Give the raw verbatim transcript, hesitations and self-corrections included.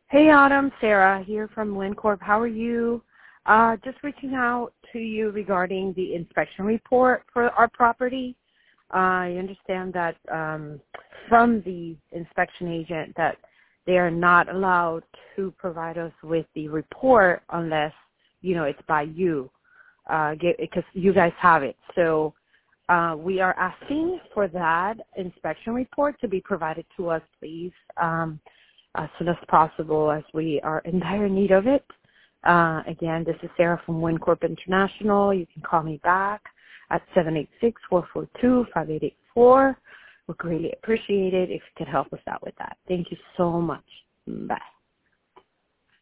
Hey, Autumn. Sarah here from LendCorp. How are you? Uh, just reaching out to you regarding the inspection report for our property. Uh, I understand that um, from the inspection agent that they are not allowed to provide us with the report unless, you know, it's by you, uh, because you guys have it. So uh, we are asking for that inspection report to be provided to us, please. Um, as soon as possible, as we are in dire need of it. Uh, again, this is Sarah from WinCorp International. You can call me back at seven eight six, four four two, five eight eight four. We'd greatly appreciate it if you could help us out with that. Thank you so much. Bye.